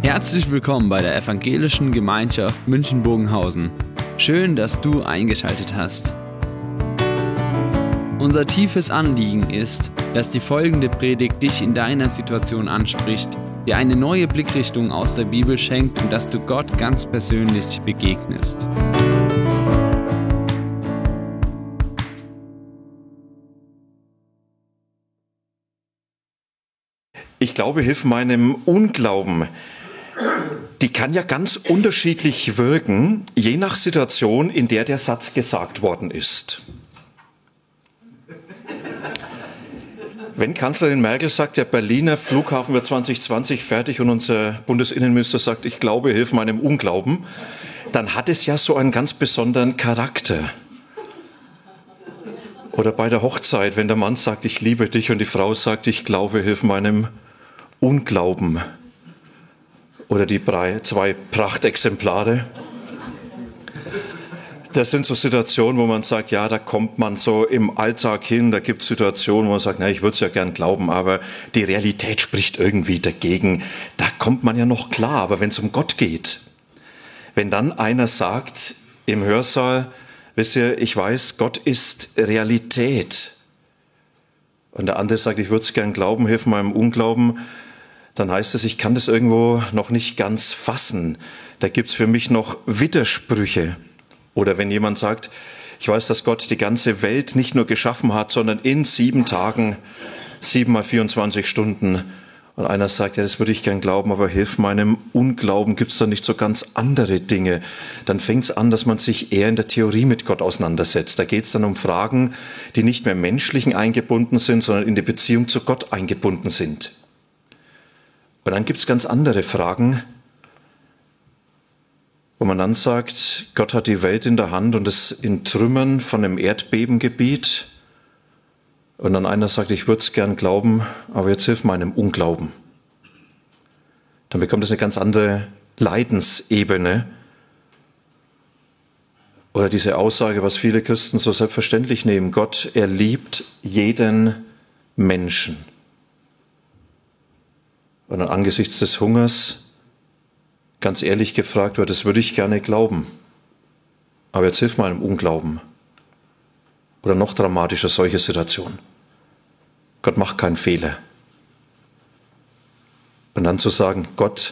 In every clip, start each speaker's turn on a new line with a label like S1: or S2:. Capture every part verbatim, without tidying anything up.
S1: Herzlich willkommen bei der Evangelischen Gemeinschaft München-Bogenhausen. Schön, dass du eingeschaltet hast. Unser tiefes Anliegen ist, dass die folgende Predigt dich in deiner Situation anspricht, dir eine neue Blickrichtung aus der Bibel schenkt und dass du Gott ganz persönlich begegnest.
S2: Ich glaube, hilf meinem Unglauben. Die kann ja ganz unterschiedlich wirken, je nach Situation, in der der Satz gesagt worden ist. Wenn Kanzlerin Merkel sagt, der Berliner Flughafen wird zwanzig zwanzig fertig und unser Bundesinnenminister sagt, ich glaube, hilf meinem Unglauben, dann hat es ja so einen ganz besonderen Charakter. Oder bei der Hochzeit, wenn der Mann sagt, ich liebe dich und die Frau sagt, ich glaube, hilf meinem Unglauben. Oder die zwei Prachtexemplare. Das sind so Situationen, wo man sagt, ja, da kommt man so im Alltag hin, da gibt es Situationen, wo man sagt, na, ich würde es ja gern glauben, aber die Realität spricht irgendwie dagegen. Da kommt man ja noch klar, aber wenn es um Gott geht, wenn dann einer sagt im Hörsaal, wisst ihr, ich weiß, Gott ist Realität. Und der andere sagt, ich würde es gern glauben, hilf meinem Unglauben. Dann heißt es, ich kann das irgendwo noch nicht ganz fassen. Da gibt es für mich noch Widersprüche. Oder wenn jemand sagt, ich weiß, dass Gott die ganze Welt nicht nur geschaffen hat, sondern in sieben Tagen, sieben mal vierundzwanzig Stunden. Und einer sagt, ja, das würde ich gern glauben, aber hilf meinem Unglauben, gibt es da nicht so ganz andere Dinge? Dann fängt es an, dass man sich eher in der Theorie mit Gott auseinandersetzt. Da geht es dann um Fragen, die nicht mehr im Menschlichen eingebunden sind, sondern in die Beziehung zu Gott eingebunden sind. Und dann gibt es ganz andere Fragen, wo man dann sagt, Gott hat die Welt in der Hand und ist in Trümmern von einem Erdbebengebiet. Und dann einer sagt, ich würde es gern glauben, aber jetzt hilf meinem Unglauben. Dann bekommt es eine ganz andere Leidensebene. Oder diese Aussage, was viele Christen so selbstverständlich nehmen, Gott, er liebt jeden Menschen. Und dann angesichts des Hungers ganz ehrlich gefragt wird, das würde ich gerne glauben. Aber jetzt hilf meinem Unglauben. Oder noch dramatischer, solche Situationen. Gott macht keinen Fehler. Und dann zu sagen, Gott,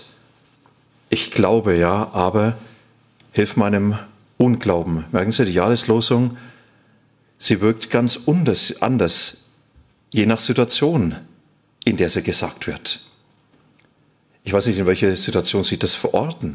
S2: ich glaube ja, aber hilf meinem Unglauben. Merken Sie, die Jahreslosung, sie wirkt ganz anders, je nach Situation, in der sie gesagt wird. Ich weiß nicht, in welcher Situation Sie das verorten.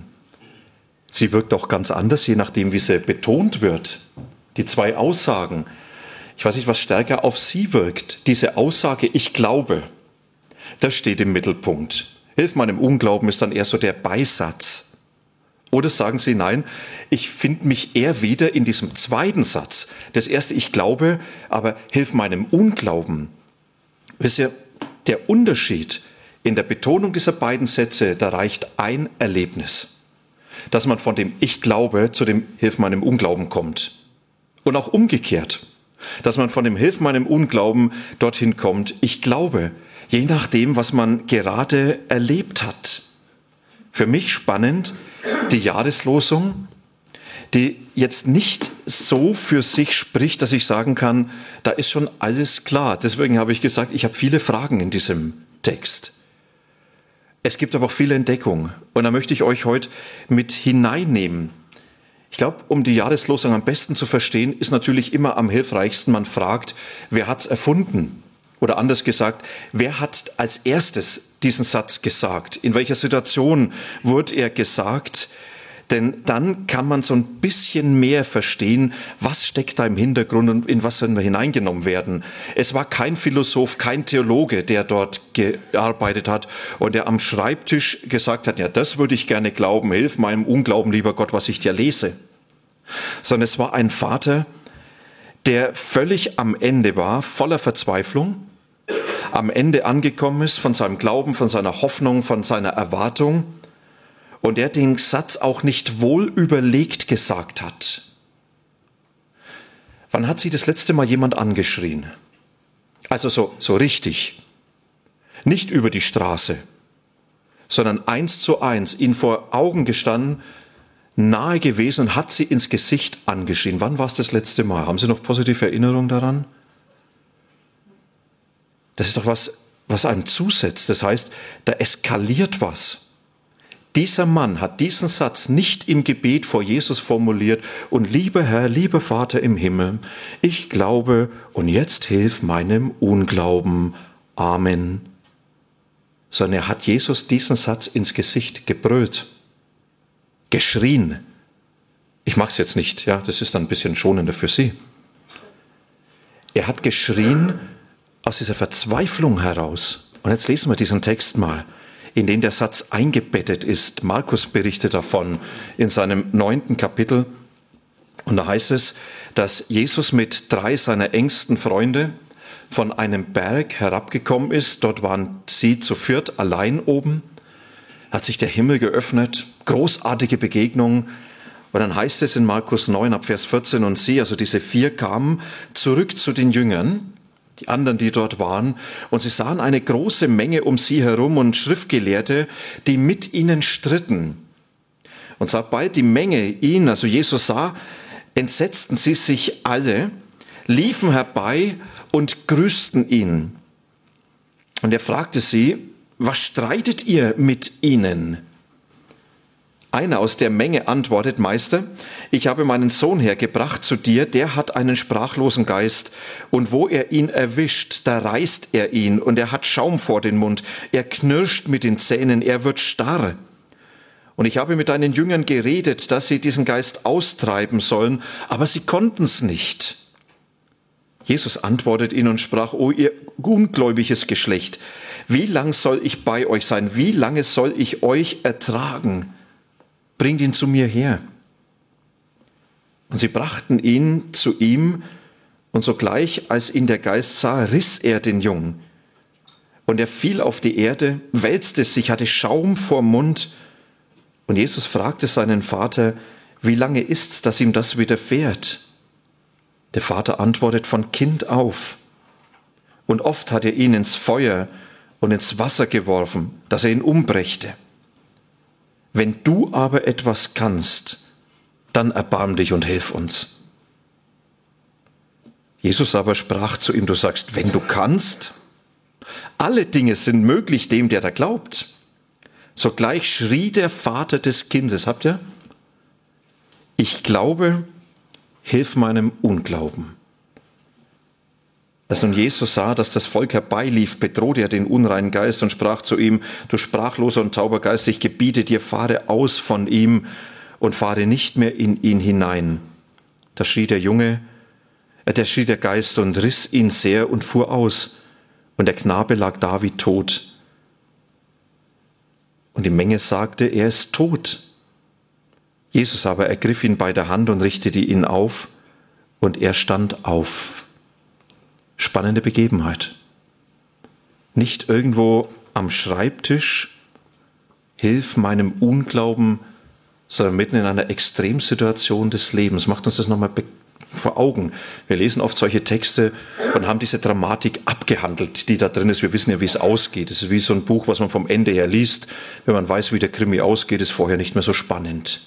S2: Sie wirkt auch ganz anders, je nachdem, wie sie betont wird. Die zwei Aussagen. Ich weiß nicht, was stärker auf Sie wirkt. Diese Aussage, ich glaube, das steht im Mittelpunkt. Hilf meinem Unglauben ist dann eher so der Beisatz. Oder sagen Sie, nein, ich finde mich eher wieder in diesem zweiten Satz. Das erste, ich glaube, aber hilf meinem Unglauben. Wisst ihr, der Unterschied in der Betonung dieser beiden Sätze, da reicht ein Erlebnis, dass man von dem Ich glaube zu dem Hilf meinem Unglauben kommt. Und auch umgekehrt, dass man von dem Hilf meinem Unglauben dorthin kommt, ich glaube, je nachdem, was man gerade erlebt hat. Für mich spannend, die Jahreslosung, die jetzt nicht so für sich spricht, dass ich sagen kann, da ist schon alles klar. Deswegen habe ich gesagt, ich habe viele Fragen in diesem Text. Es gibt aber auch viele Entdeckungen und da möchte ich euch heute mit hineinnehmen. Ich glaube, um die Jahreslosung am besten zu verstehen, ist natürlich immer am hilfreichsten, man fragt, wer hat's erfunden? Oder anders gesagt, wer hat als erstes diesen Satz gesagt? In welcher Situation wurde er gesagt? Denn dann kann man so ein bisschen mehr verstehen, was steckt da im Hintergrund und in was sollen wir hineingenommen werden. Es war kein Philosoph, kein Theologe, der dort gearbeitet hat und der am Schreibtisch gesagt hat, ja, das würde ich gerne glauben, hilf meinem Unglauben, lieber Gott, was ich dir lese. Sondern es war ein Vater, der völlig am Ende war, voller Verzweiflung, am Ende angekommen ist von seinem Glauben, von seiner Hoffnung, von seiner Erwartung. Und er den Satz auch nicht wohl überlegt gesagt hat. Wann hat Sie das letzte Mal jemand angeschrien? Also so, so richtig. Nicht über die Straße, sondern eins zu eins, ihnen vor Augen gestanden, nahe gewesen und hat sie ins Gesicht angeschrien. Wann war es das letzte Mal? Haben Sie noch positive Erinnerungen daran? Das ist doch was, was einem zusetzt. Das heißt, da eskaliert was. Dieser Mann hat diesen Satz nicht im Gebet vor Jesus formuliert und lieber Herr, lieber Vater im Himmel, ich glaube und jetzt hilf meinem Unglauben. Amen. Sondern er hat Jesus diesen Satz ins Gesicht gebrüllt, geschrien. Ich mache es jetzt nicht, ja, das ist dann ein bisschen schonender für Sie. Er hat geschrien aus dieser Verzweiflung heraus. Und jetzt lesen wir diesen Text mal, in den der Satz eingebettet ist. Markus berichtet davon in seinem neunten Kapitel. Und da heißt es, dass Jesus mit drei seiner engsten Freunde von einem Berg herabgekommen ist. Dort waren sie zu viert allein oben. Hat sich der Himmel geöffnet. Großartige Begegnung. Und dann heißt es in Markus neun ab Vers vierzehn, und sie, also diese vier, kamen zurück zu den Jüngern, die anderen, die dort waren, und sie sahen eine große Menge um sie herum und Schriftgelehrte, die mit ihnen stritten. Und sobald die Menge ihn, also Jesus sah, entsetzten sie sich alle, liefen herbei und grüßten ihn. Und er fragte sie, was streitet ihr mit ihnen? Einer aus der Menge antwortet, Meister, ich habe meinen Sohn hergebracht zu dir, der hat einen sprachlosen Geist, und wo er ihn erwischt, da reißt er ihn, und er hat Schaum vor den Mund, er knirscht mit den Zähnen, er wird starr. Und ich habe mit deinen Jüngern geredet, dass sie diesen Geist austreiben sollen, aber sie konnten es nicht. Jesus antwortet ihnen und sprach, o ihr ungläubiges Geschlecht, wie lang soll ich bei euch sein, wie lange soll ich euch ertragen? Bringt ihn zu mir her. Und sie brachten ihn zu ihm, und sogleich, als ihn der Geist sah, riss er den Jungen. Und er fiel auf die Erde, wälzte sich, hatte Schaum vorm Mund. Und Jesus fragte seinen Vater, wie lange ist's, dass ihm das widerfährt? Der Vater antwortet, von Kind auf. Und oft hat er ihn ins Feuer und ins Wasser geworfen, dass er ihn umbrächte. Wenn du aber etwas kannst, dann erbarm dich und hilf uns. Jesus aber sprach zu ihm, du sagst, wenn du kannst, alle Dinge sind möglich dem, der da glaubt. Sogleich schrie der Vater des Kindes, habt ihr? Ich glaube, hilf meinem Unglauben. Als nun Jesus sah, dass das Volk herbeilief, bedrohte er den unreinen Geist und sprach zu ihm, du sprachloser und tauber Geist, ich gebiete dir, fahre aus von ihm und fahre nicht mehr in ihn hinein. Da schrie der Junge, äh, da schrie der Geist und riss ihn sehr und fuhr aus, und der Knabe lag da wie tot. Und die Menge sagte, er ist tot. Jesus aber ergriff ihn bei der Hand und richtete ihn auf, und er stand auf. Spannende Begebenheit. Nicht irgendwo am Schreibtisch, hilf meinem Unglauben, sondern mitten in einer Extremsituation des Lebens. Macht uns das nochmal vor Augen. Wir lesen oft solche Texte und haben diese Dramatik abgehandelt, die da drin ist. Wir wissen ja, wie es ausgeht. Es ist wie so ein Buch, was man vom Ende her liest. Wenn man weiß, wie der Krimi ausgeht, ist vorher nicht mehr so spannend.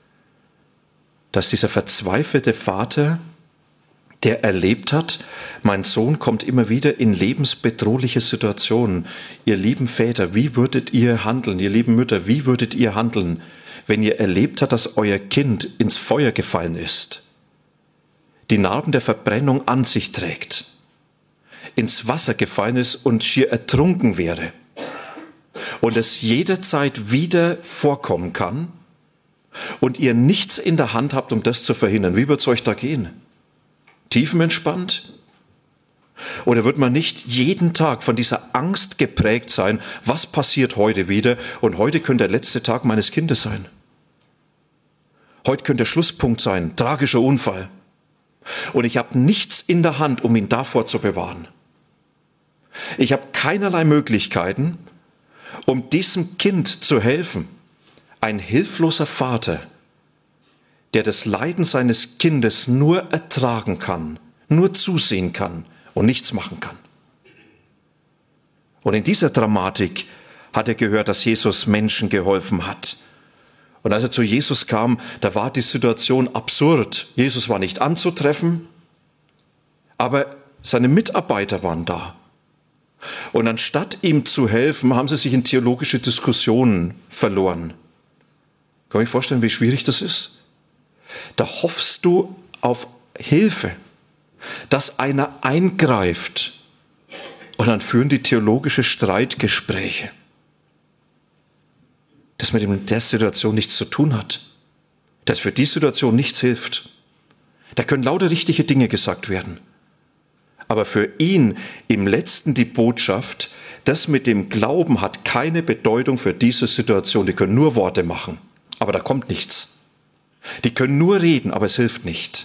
S2: Dass dieser verzweifelte Vater, der erlebt hat, mein Sohn kommt immer wieder in lebensbedrohliche Situationen. Ihr lieben Väter, wie würdet ihr handeln? Ihr lieben Mütter, wie würdet ihr handeln, wenn ihr erlebt habt, dass euer Kind ins Feuer gefallen ist, die Narben der Verbrennung an sich trägt, ins Wasser gefallen ist und schier ertrunken wäre und es jederzeit wieder vorkommen kann und ihr nichts in der Hand habt, um das zu verhindern? Wie wird es euch da gehen? Tiefenentspannt? Oder wird man nicht jeden Tag von dieser Angst geprägt sein, was passiert heute wieder? Und heute könnte der letzte Tag meines Kindes sein. Heute könnte der Schlusspunkt sein, tragischer Unfall. Und ich habe nichts in der Hand, um ihn davor zu bewahren. Ich habe keinerlei Möglichkeiten, um diesem Kind zu helfen. Ein hilfloser Vater, der das Leiden seines Kindes nur ertragen kann, nur zusehen kann und nichts machen kann. Und in dieser Dramatik hat er gehört, dass Jesus Menschen geholfen hat. Und als er zu Jesus kam, da war die Situation absurd. Jesus war nicht anzutreffen, aber seine Mitarbeiter waren da. Und anstatt ihm zu helfen, haben sie sich in theologische Diskussionen verloren. Kann ich mir vorstellen, wie schwierig das ist? Da hoffst du auf Hilfe, dass einer eingreift. Und dann führen die theologische Streitgespräche, das mit der Situation nichts zu tun hat, das für die Situation nichts hilft. Da können lauter richtige Dinge gesagt werden. Aber für ihn im Letzten die Botschaft, das mit dem Glauben hat keine Bedeutung für diese Situation. Die können nur Worte machen, aber da kommt nichts. Die können nur reden, aber es hilft nicht.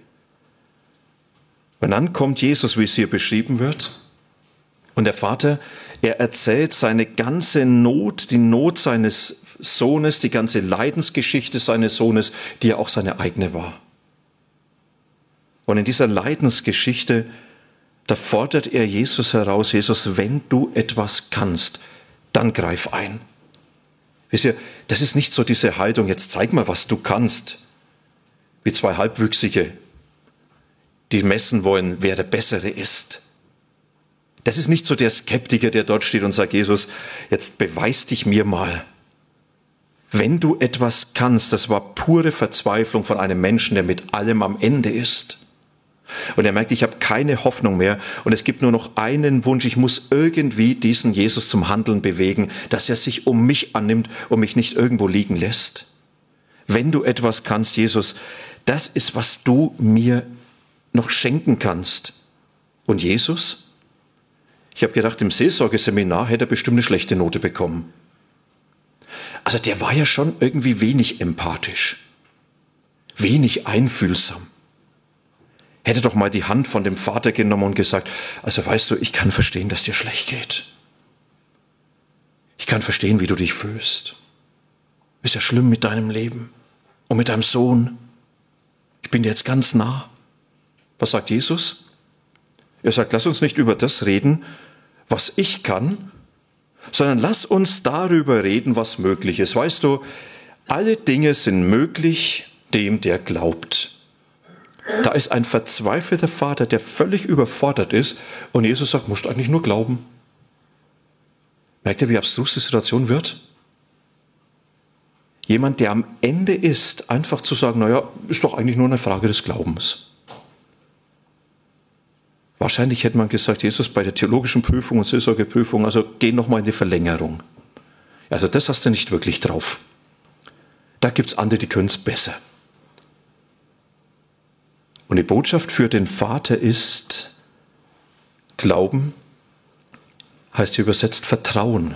S2: Und dann kommt Jesus, wie es hier beschrieben wird, und der Vater, er erzählt seine ganze Not, die Not seines Sohnes, die ganze Leidensgeschichte seines Sohnes, die ja auch seine eigene war. Und in dieser Leidensgeschichte, da fordert er Jesus heraus: Jesus, wenn du etwas kannst, dann greif ein. Wisst ihr, das ist nicht so diese Haltung, jetzt zeig mal, was du kannst, wie zwei Halbwüchsige, die messen wollen, wer der Bessere ist. Das ist nicht so der Skeptiker, der dort steht und sagt: Jesus, jetzt beweis dich mir mal. Wenn du etwas kannst, das war pure Verzweiflung von einem Menschen, der mit allem am Ende ist. Und er merkt, ich habe keine Hoffnung mehr und es gibt nur noch einen Wunsch: ich muss irgendwie diesen Jesus zum Handeln bewegen, dass er sich um mich annimmt und mich nicht irgendwo liegen lässt. Wenn du etwas kannst, Jesus, das ist, was du mir noch schenken kannst. Und Jesus? Ich habe gedacht, im Seelsorgeseminar hätte er bestimmt eine schlechte Note bekommen. Also der war ja schon irgendwie wenig empathisch, wenig einfühlsam. Hätte doch mal die Hand von dem Vater genommen und gesagt: Also weißt du, ich kann verstehen, dass dir schlecht geht. Ich kann verstehen, wie du dich fühlst. Ist ja schlimm mit deinem Leben und mit deinem Sohn. Ich bin dir jetzt ganz nah. Was sagt Jesus? Er sagt: Lass uns nicht über das reden, was ich kann, sondern lass uns darüber reden, was möglich ist. Weißt du, alle Dinge sind möglich dem, der glaubt. Da ist ein verzweifelter Vater, der völlig überfordert ist, und Jesus sagt: Musst du eigentlich nur glauben. Merkt ihr, wie abstrus die Situation wird? Jemand, der am Ende ist, einfach zu sagen: Naja, ist doch eigentlich nur eine Frage des Glaubens. Wahrscheinlich hätte man gesagt: Jesus, bei der theologischen Prüfung und Seelsorgeprüfung, also geh noch mal in die Verlängerung. Also das hast du nicht wirklich drauf. Da gibt es andere, die können es besser. Und die Botschaft für den Vater ist: Glauben heißt hier übersetzt Vertrauen.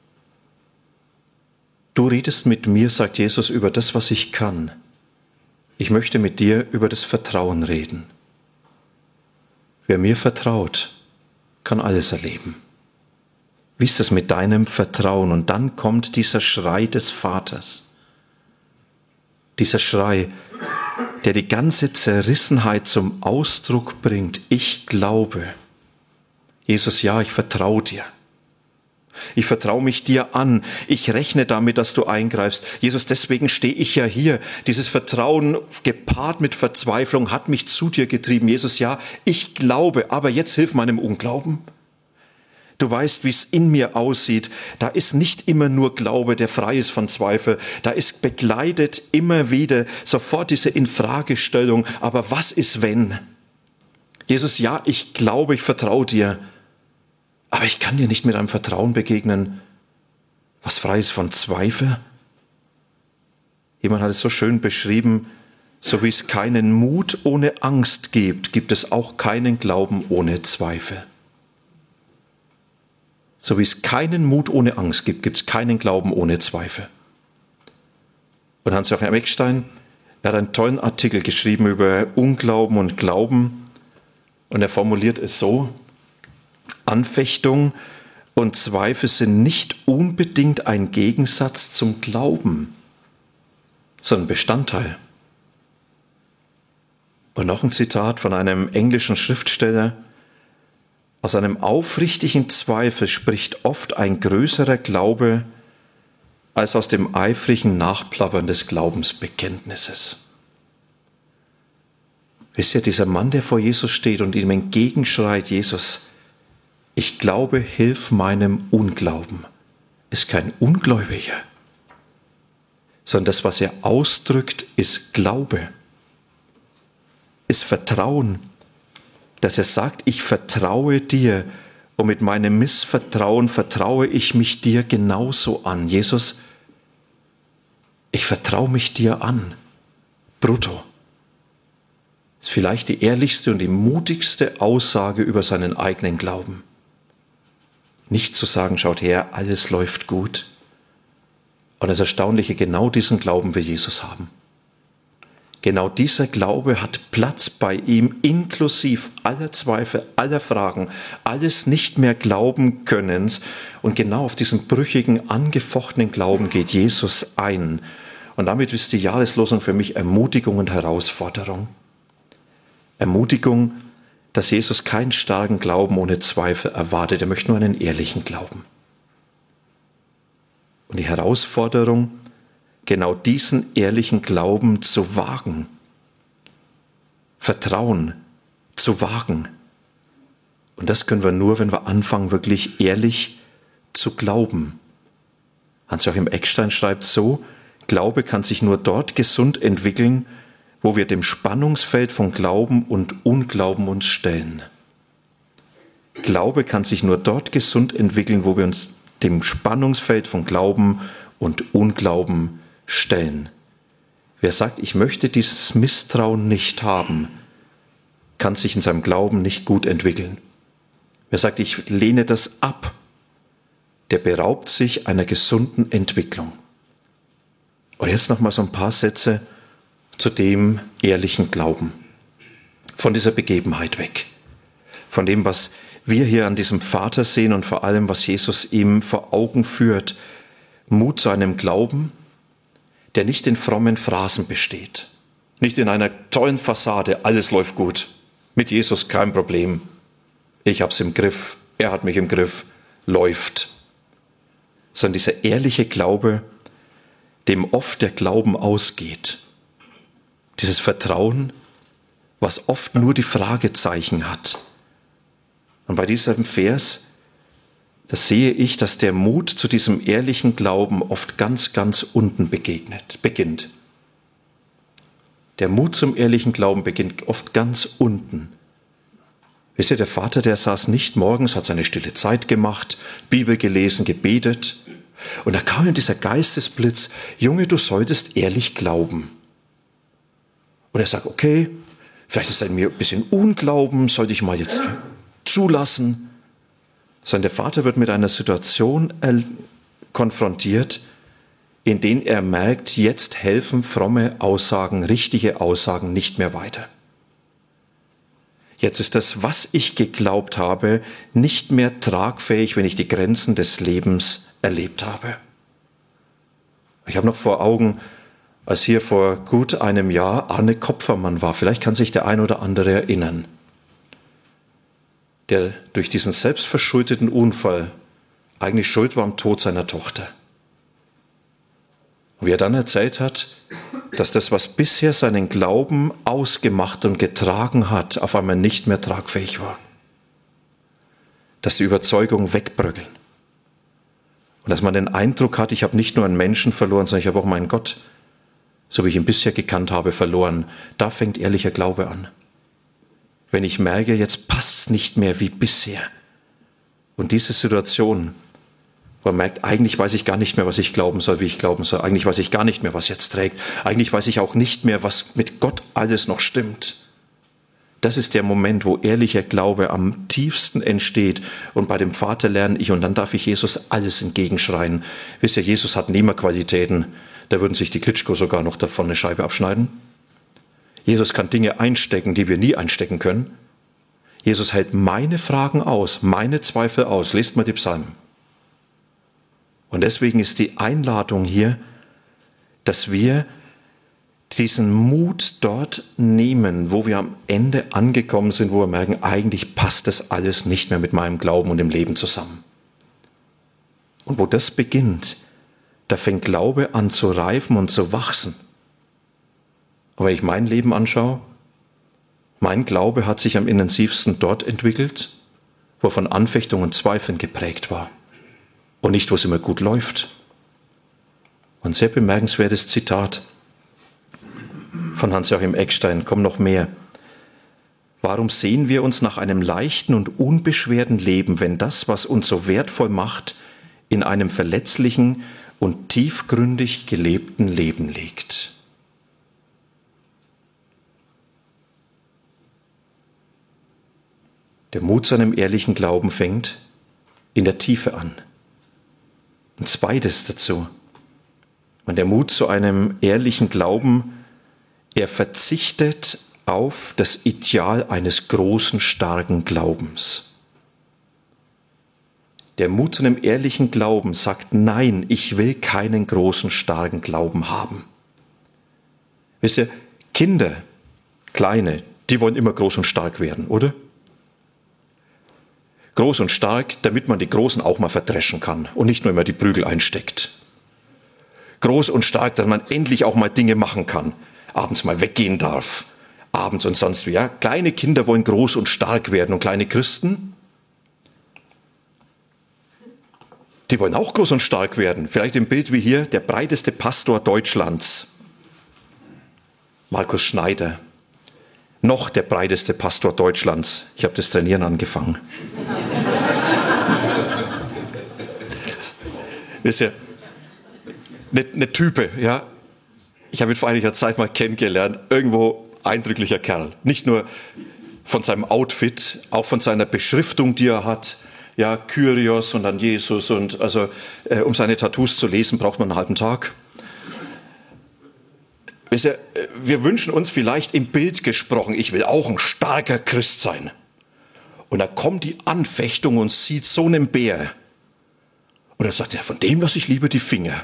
S2: Du redest mit mir, sagt Jesus, über das, was ich kann. Ich möchte mit dir über das Vertrauen reden. Wer mir vertraut, kann alles erleben. Wie ist es mit deinem Vertrauen? Und dann kommt dieser Schrei des Vaters. Dieser Schrei, der die ganze Zerrissenheit zum Ausdruck bringt. Ich glaube. Jesus, ja, ich vertraue dir. Ich vertraue mich dir an. Ich rechne damit, dass du eingreifst. Jesus, deswegen stehe ich ja hier. Dieses Vertrauen gepaart mit Verzweiflung hat mich zu dir getrieben. Jesus, ja, ich glaube, aber jetzt hilf meinem Unglauben. Du weißt, wie es in mir aussieht. Da ist nicht immer nur Glaube, der frei ist von Zweifel. Da ist begleitet immer wieder sofort diese Infragestellung. Aber was ist, wenn? Jesus, ja, ich glaube, ich vertraue dir. Aber ich kann dir nicht mit einem Vertrauen begegnen, was frei ist von Zweifel. Jemand hat es so schön beschrieben: So wie es keinen Mut ohne Angst gibt, gibt es auch keinen Glauben ohne Zweifel. So wie es keinen Mut ohne Angst gibt, gibt es keinen Glauben ohne Zweifel. Und Hans-Joachim Eckstein, er hat einen tollen Artikel geschrieben über Unglauben und Glauben. Und er formuliert es so: Anfechtung und Zweifel sind nicht unbedingt ein Gegensatz zum Glauben, sondern Bestandteil. Und noch ein Zitat von einem englischen Schriftsteller: Aus einem aufrichtigen Zweifel spricht oft ein größerer Glaube als aus dem eifrigen Nachplappern des Glaubensbekenntnisses. Wisst ihr, dieser Mann, der vor Jesus steht und ihm entgegenschreit, Jesus, ich glaube, hilf meinem Unglauben, ist kein Ungläubiger, sondern das, was er ausdrückt, ist Glaube, ist Vertrauen, dass er sagt, ich vertraue dir und mit meinem Missvertrauen vertraue ich mich dir genauso an. Jesus, ich vertraue mich dir an, brutto. Das ist vielleicht die ehrlichste und die mutigste Aussage über seinen eigenen Glauben. Nicht zu sagen, schaut her, alles läuft gut. Und das Erstaunliche, genau diesen Glauben will Jesus haben. Genau dieser Glaube hat Platz bei ihm, inklusive aller Zweifel, aller Fragen, alles nicht mehr glauben Könnens. Und genau auf diesen brüchigen, angefochtenen Glauben geht Jesus ein. Und damit ist die Jahreslosung für mich Ermutigung und Herausforderung. Ermutigung, dass Jesus keinen starken Glauben ohne Zweifel erwartet. Er möchte nur einen ehrlichen Glauben. Und die Herausforderung, genau diesen ehrlichen Glauben zu wagen. Vertrauen zu wagen. Und das können wir nur, wenn wir anfangen, wirklich ehrlich zu glauben. Hans-Joachim Eckstein schreibt so, Glaube kann sich nur dort gesund entwickeln, wo wir dem Spannungsfeld von Glauben und Unglauben uns stellen. Glaube kann sich nur dort gesund entwickeln, wo wir uns dem Spannungsfeld von Glauben und Unglauben stellen. Wer sagt, ich möchte dieses Misstrauen nicht haben, kann sich in seinem Glauben nicht gut entwickeln. Wer sagt, ich lehne das ab, der beraubt sich einer gesunden Entwicklung. Und jetzt noch mal so ein paar Sätze zu dem ehrlichen Glauben. Von dieser Begebenheit weg. Von dem, was wir hier an diesem Vater sehen und vor allem, was Jesus ihm vor Augen führt. Mut zu einem Glauben, der nicht in frommen Phrasen besteht. Nicht in einer tollen Fassade, alles läuft gut. Mit Jesus kein Problem. Ich hab's im Griff, er hat mich im Griff, läuft. Sondern dieser ehrliche Glaube, dem oft der Glauben ausgeht. Dieses Vertrauen, was oft nur die Fragezeichen hat. Und bei diesem Vers, da sehe ich, dass der Mut zu diesem ehrlichen Glauben oft ganz, ganz unten begegnet, beginnt. Der Mut zum ehrlichen Glauben beginnt oft ganz unten. Wisst ihr, der Vater, der saß nicht morgens, hat seine stille Zeit gemacht, Bibel gelesen, gebetet. Und da kam ihm dieser Geistesblitz, Junge, du solltest ehrlich glauben. Und er sagt, okay, vielleicht ist er in mir ein bisschen Unglauben, sollte ich mal jetzt zulassen. Sondern der Vater wird mit einer Situation konfrontiert, in der er merkt, jetzt helfen fromme Aussagen, richtige Aussagen nicht mehr weiter. Jetzt ist das, was ich geglaubt habe, nicht mehr tragfähig, wenn ich die Grenzen des Lebens erlebt habe. Ich habe noch vor Augen, als hier vor gut einem Jahr Arne Kopfermann war, vielleicht kann sich der ein oder andere erinnern, der durch diesen selbstverschuldeten Unfall eigentlich schuld war am Tod seiner Tochter. Und wie er dann erzählt hat, dass das, was bisher seinen Glauben ausgemacht und getragen hat, auf einmal nicht mehr tragfähig war. Dass die Überzeugungen wegbröckeln. Und dass man den Eindruck hat, ich habe nicht nur einen Menschen verloren, sondern ich habe auch meinen Gott, so wie ich ihn bisher gekannt habe, verloren. Da fängt ehrlicher Glaube an. Wenn ich merke, jetzt passt es nicht mehr wie bisher. Und diese Situation, wo man merkt, eigentlich weiß ich gar nicht mehr, was ich glauben soll, wie ich glauben soll. Eigentlich weiß ich gar nicht mehr, was jetzt trägt. Eigentlich weiß ich auch nicht mehr, was mit Gott alles noch stimmt. Das ist der Moment, wo ehrlicher Glaube am tiefsten entsteht. Und bei dem Vater lerne ich, und dann darf ich Jesus alles entgegenschreien. Wisst ihr, Jesus hat Nehmerqualitäten. Da würden sich die Klitschko sogar noch davon eine Scheibe abschneiden. Jesus kann Dinge einstecken, die wir nie einstecken können. Jesus hält meine Fragen aus, meine Zweifel aus. Lest mal die Psalmen. Und deswegen ist die Einladung hier, dass wir diesen Mut dort nehmen, wo wir am Ende angekommen sind, wo wir merken, eigentlich passt das alles nicht mehr mit meinem Glauben und dem Leben zusammen. Und wo das beginnt, da fängt Glaube an zu reifen und zu wachsen. Aber wenn ich mein Leben anschaue, mein Glaube hat sich am intensivsten dort entwickelt, wo er von Anfechtung und Zweifeln geprägt war und nicht, wo es immer gut läuft. Und ein sehr bemerkenswertes Zitat von Hans-Joachim Eckstein, kommt noch mehr. Warum sehen wir uns nach einem leichten und unbeschwerten Leben, wenn das, was uns so wertvoll macht, in einem verletzlichen und tiefgründig gelebten Leben liegt? Der Mut zu einem ehrlichen Glauben fängt in der Tiefe an. Ein zweites dazu. Und der Mut zu einem ehrlichen Glauben, er verzichtet auf das Ideal eines großen, starken Glaubens. Der Mut zu einem ehrlichen Glauben sagt, nein, ich will keinen großen, starken Glauben haben. Wisst ihr, Kinder, Kleine, die wollen immer groß und stark werden, oder? Groß und stark, damit man die Großen auch mal verdreschen kann und nicht nur immer die Prügel einsteckt. Groß und stark, dass man endlich auch mal Dinge machen kann, abends mal weggehen darf, abends und sonst wie. Ja? Kleine Kinder wollen groß und stark werden und kleine Christen, die wollen auch groß und stark werden. Vielleicht im Bild wie hier, der breiteste Pastor Deutschlands, Markus Schneider. Noch der breiteste Pastor Deutschlands. Ich habe das Trainieren angefangen. Wisst ihr, eine, eine Type, ja. Ich habe ihn vor einiger Zeit mal kennengelernt. Irgendwo eindrücklicher Kerl. Nicht nur von seinem Outfit, auch von seiner Beschriftung, die er hat. Ja, Kyrios und dann Jesus. Und also, äh, um seine Tattoos zu lesen, braucht man einen halben Tag. Wisst ihr, wir wünschen uns vielleicht im Bild gesprochen, ich will auch ein starker Christ sein. Und da kommt die Anfechtung und sieht so einen Bär. Und dann sagt er, von dem lasse ich lieber die Finger.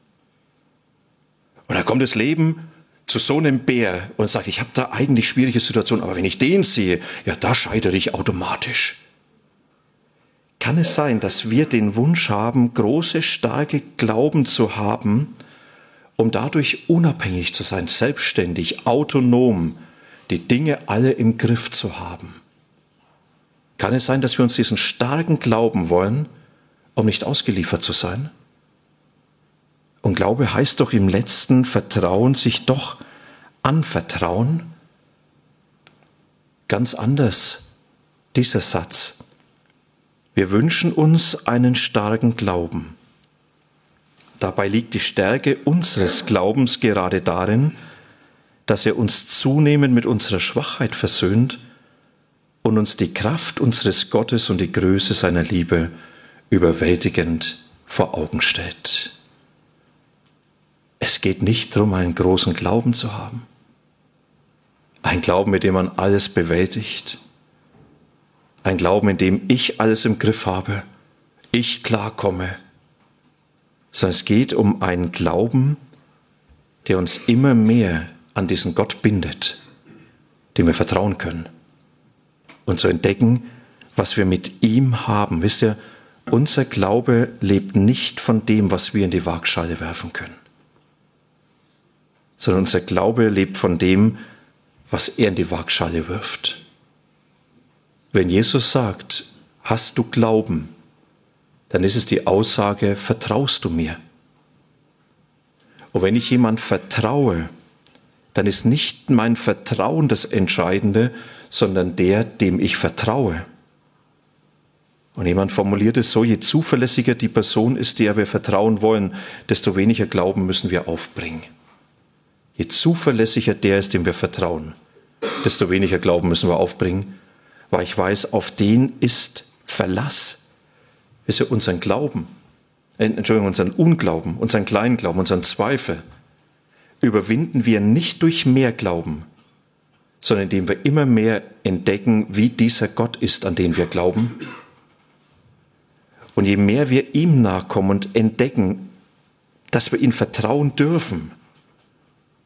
S2: Und dann kommt das Leben zu so einem Bär und sagt, ich habe da eigentlich schwierige Situationen, aber wenn ich den sehe, ja, da scheitere ich automatisch. Kann es sein, dass wir den Wunsch haben, große, starke Glauben zu haben, um dadurch unabhängig zu sein, selbstständig, autonom, die Dinge alle im Griff zu haben? Kann es sein, dass wir uns diesen starken Glauben wollen, um nicht ausgeliefert zu sein? Und Glaube heißt doch im letzten Vertrauen, sich doch anvertrauen. Ganz anders, dieser Satz. Wir wünschen uns einen starken Glauben. Dabei liegt die Stärke unseres Glaubens gerade darin, dass er uns zunehmend mit unserer Schwachheit versöhnt und uns die Kraft unseres Gottes und die Größe seiner Liebe überwältigend vor Augen stellt. Es geht nicht darum, einen großen Glauben zu haben. Ein Glauben, mit dem man alles bewältigt. Ein Glauben, in dem ich alles im Griff habe, ich klarkomme. Sondern es geht um einen Glauben, der uns immer mehr an diesen Gott bindet, dem wir vertrauen können. Und zu entdecken, was wir mit ihm haben. Wisst ihr, unser Glaube lebt nicht von dem, was wir in die Waagschale werfen können, sondern unser Glaube lebt von dem, was er in die Waagschale wirft. Wenn Jesus sagt, hast du Glauben, dann ist es die Aussage, vertraust du mir? Und wenn ich jemand vertraue, dann ist nicht mein Vertrauen das Entscheidende, sondern der, dem ich vertraue. Und jemand formuliert es so, je zuverlässiger die Person ist, der wir vertrauen wollen, desto weniger Glauben müssen wir aufbringen. Je zuverlässiger der ist, dem wir vertrauen, desto weniger Glauben müssen wir aufbringen, weil ich weiß, auf den ist Verlass. Wisst ihr, unseren Glauben, Entschuldigung, unseren Unglauben, unseren Kleinglauben, unseren Zweifel überwinden wir nicht durch mehr Glauben, sondern indem wir immer mehr entdecken, wie dieser Gott ist, an den wir glauben. Und je mehr wir ihm nachkommen und entdecken, dass wir ihm vertrauen dürfen,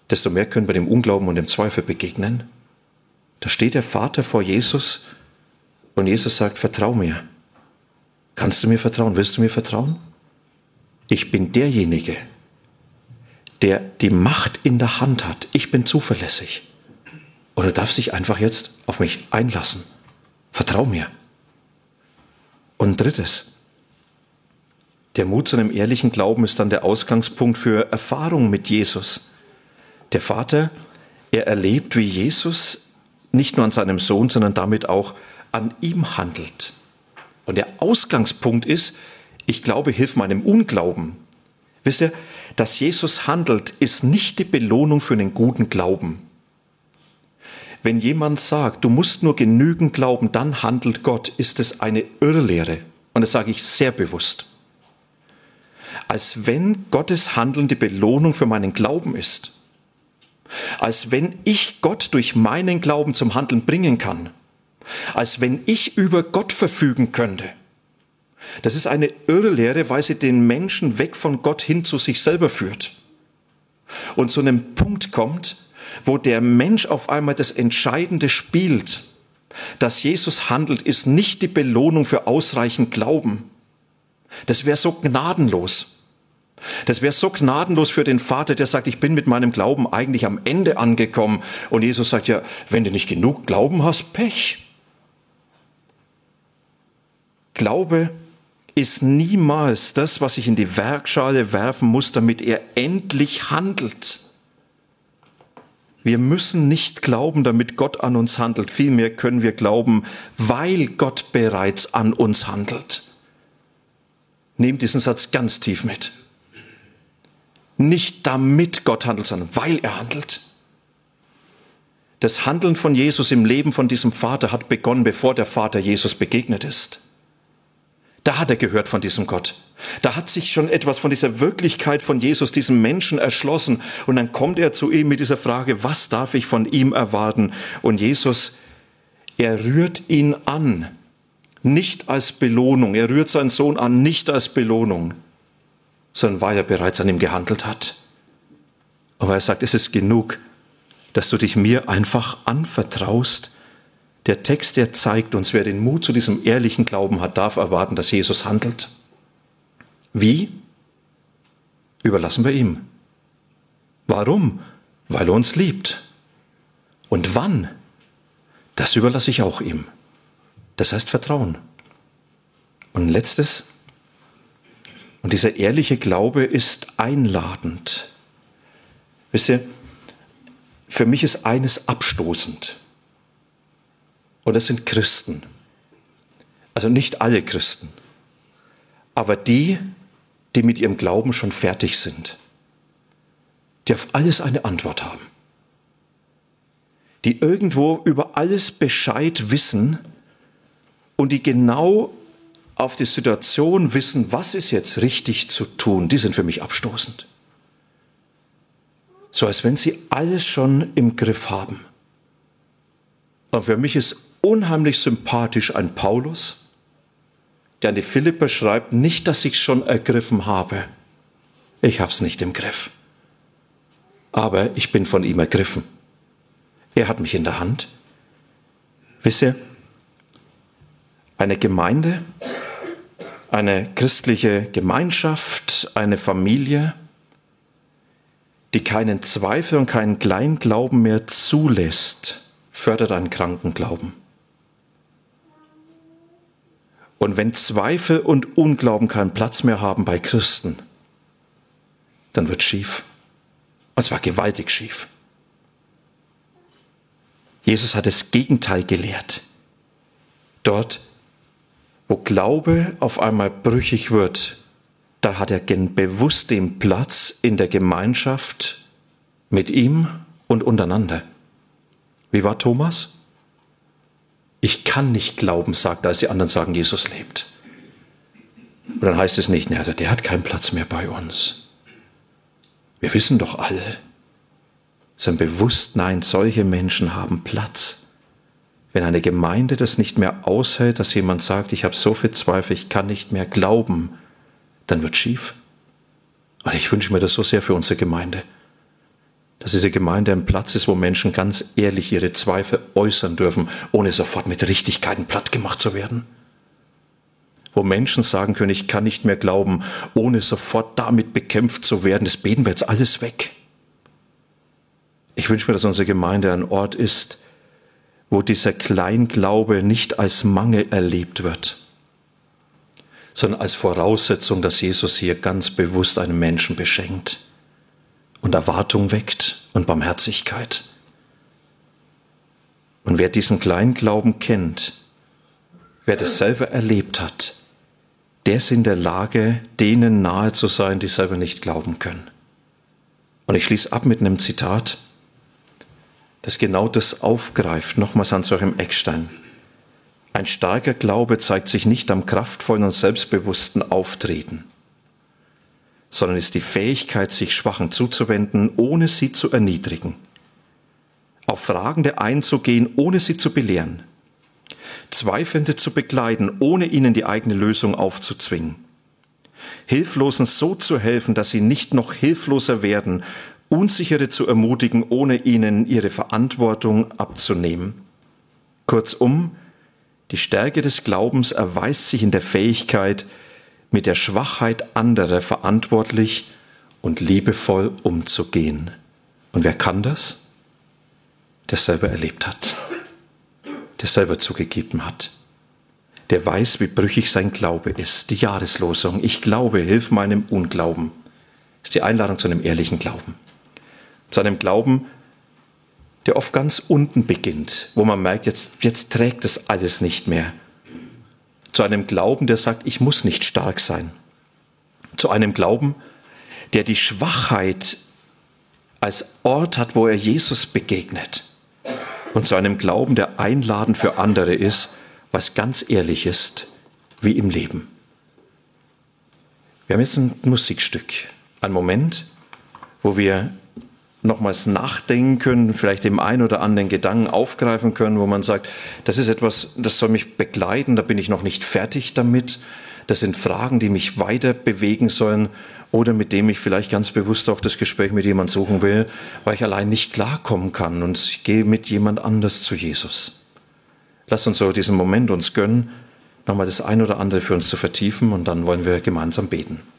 S2: desto mehr können wir dem Unglauben und dem Zweifel begegnen. Da steht der Vater vor Jesus und Jesus sagt, vertrau mir. Kannst du mir vertrauen? Willst du mir vertrauen? Ich bin derjenige, der die Macht in der Hand hat. Ich bin zuverlässig. Und du darfst dich einfach jetzt auf mich einlassen. Vertrau mir. Und drittes, der Mut zu einem ehrlichen Glauben ist dann der Ausgangspunkt für Erfahrung mit Jesus. Der Vater, er erlebt, wie Jesus nicht nur an seinem Sohn, sondern damit auch an ihm handelt. Und der Ausgangspunkt ist, ich glaube, hilf meinem Unglauben. Wisst ihr, dass Jesus handelt, ist nicht die Belohnung für einen guten Glauben. Wenn jemand sagt, du musst nur genügend glauben, dann handelt Gott, ist es eine Irrlehre. Und das sage ich sehr bewusst. Als wenn Gottes Handeln die Belohnung für meinen Glauben ist. Als wenn ich Gott durch meinen Glauben zum Handeln bringen kann. Als wenn ich über Gott verfügen könnte. Das ist eine Irrlehre, weil sie den Menschen weg von Gott hin zu sich selber führt. Und zu einem Punkt kommt, wo der Mensch auf einmal das Entscheidende spielt. Dass Jesus handelt, ist nicht die Belohnung für ausreichend Glauben. Das wäre so gnadenlos. Das wäre so gnadenlos für den Vater, der sagt, ich bin mit meinem Glauben eigentlich am Ende angekommen. Und Jesus sagt, ja, wenn du nicht genug Glauben hast, Pech. Glaube ist niemals das, was ich in die Werkschale werfen muss, damit er endlich handelt. Wir müssen nicht glauben, damit Gott an uns handelt. Vielmehr können wir glauben, weil Gott bereits an uns handelt. Nehmt diesen Satz ganz tief mit. Nicht damit Gott handelt, sondern weil er handelt. Das Handeln von Jesus im Leben von diesem Vater hat begonnen, bevor der Vater Jesus begegnet ist. Da hat er gehört von diesem Gott. Da hat sich schon etwas von dieser Wirklichkeit von Jesus, diesem Menschen erschlossen. Und dann kommt er zu ihm mit dieser Frage, was darf ich von ihm erwarten? Und Jesus, er rührt ihn an, nicht als Belohnung. Er rührt seinen Sohn an, nicht als Belohnung, sondern weil er bereits an ihm gehandelt hat. Aber er sagt, es ist genug, dass du dich mir einfach anvertraust. Der Text, der zeigt uns, wer den Mut zu diesem ehrlichen Glauben hat, darf erwarten, dass Jesus handelt. Wie? Überlassen wir ihm. Warum? Weil er uns liebt. Und wann? Das überlasse ich auch ihm. Das heißt Vertrauen. Und letztes, und dieser ehrliche Glaube ist einladend. Wisst ihr, für mich ist eines abstoßend. Und das sind Christen. Also nicht alle Christen, aber die, die mit ihrem Glauben schon fertig sind, die auf alles eine Antwort haben, die irgendwo über alles Bescheid wissen und die genau auf die Situation wissen, was ist jetzt richtig zu tun, die sind für mich abstoßend. So als wenn sie alles schon im Griff haben. Und für mich ist unheimlich sympathisch ein Paulus, der an die Philipper schreibt, nicht, dass ich es schon ergriffen habe. Ich habe es nicht im Griff. Aber ich bin von ihm ergriffen. Er hat mich in der Hand. Wisst ihr, eine Gemeinde, eine christliche Gemeinschaft, eine Familie, die keinen Zweifel und keinen Kleinglauben mehr zulässt, fördert einen kranken Glauben. Und wenn Zweifel und Unglauben keinen Platz mehr haben bei Christen, dann wird schief. Und zwar gewaltig schief. Jesus hat das Gegenteil gelehrt. Dort, wo Glaube auf einmal brüchig wird, da hat er bewusst den Platz in der Gemeinschaft mit ihm und untereinander. Wie war Thomas? Ich kann nicht glauben, sagt er, als die anderen sagen, Jesus lebt. Und dann heißt es nicht, also der hat keinen Platz mehr bei uns. Wir wissen doch alle, sondern bewusst, nein, solche Menschen haben Platz. Wenn eine Gemeinde das nicht mehr aushält, dass jemand sagt, ich habe so viel Zweifel, ich kann nicht mehr glauben, dann wird schief. Und ich wünsche mir das so sehr für unsere Gemeinde. dass diese Gemeinde ein Platz ist, wo Menschen ganz ehrlich ihre Zweifel äußern dürfen, ohne sofort mit Richtigkeiten plattgemacht zu werden. Wo Menschen sagen können, ich kann nicht mehr glauben, ohne sofort damit bekämpft zu werden, das beten wir jetzt alles weg. Ich wünsche mir, dass unsere Gemeinde ein Ort ist, wo dieser Kleinglaube nicht als Mangel erlebt wird, sondern als Voraussetzung, dass Jesus hier ganz bewusst einen Menschen beschenkt und Erwartung weckt und Barmherzigkeit. Und wer diesen Kleinglauben kennt, wer das selber erlebt hat, der ist in der Lage, denen nahe zu sein, die selber nicht glauben können. Und ich schließe ab mit einem Zitat, das genau das aufgreift, nochmals Hans-Joachim Eckstein. Ein starker Glaube zeigt sich nicht am kraftvollen und selbstbewussten Auftreten, sondern ist die Fähigkeit, sich Schwachen zuzuwenden, ohne sie zu erniedrigen, auf Fragende einzugehen, ohne sie zu belehren, Zweifelnde zu begleiten, ohne ihnen die eigene Lösung aufzuzwingen, Hilflosen so zu helfen, dass sie nicht noch hilfloser werden, Unsichere zu ermutigen, ohne ihnen ihre Verantwortung abzunehmen. Kurzum, die Stärke des Glaubens erweist sich in der Fähigkeit, mit der Schwachheit anderer verantwortlich und liebevoll umzugehen. Und wer kann das? Der selber erlebt hat, der selber zugegeben hat, der weiß, wie brüchig sein Glaube ist. Die Jahreslosung, ich glaube, hilf meinem Unglauben, ist die Einladung zu einem ehrlichen Glauben. Zu einem Glauben, der oft ganz unten beginnt, wo man merkt, jetzt, jetzt trägt es alles nicht mehr. Zu einem Glauben, der sagt, ich muss nicht stark sein. Zu einem Glauben, der die Schwachheit als Ort hat, wo er Jesus begegnet. Und zu einem Glauben, der einladend für andere ist, was ganz ehrlich ist, wie im Leben. Wir haben jetzt ein Musikstück, einen Moment, wo wir nochmals nachdenken können, vielleicht dem einen oder anderen Gedanken aufgreifen können, wo man sagt, das ist etwas, das soll mich begleiten, da bin ich noch nicht fertig damit. Das sind Fragen, die mich weiter bewegen sollen oder mit dem ich vielleicht ganz bewusst auch das Gespräch mit jemandem suchen will, weil ich allein nicht klarkommen kann und ich gehe mit jemand anders zu Jesus. Lass uns so diesen Moment uns gönnen, nochmal das ein oder andere für uns zu vertiefen und dann wollen wir gemeinsam beten.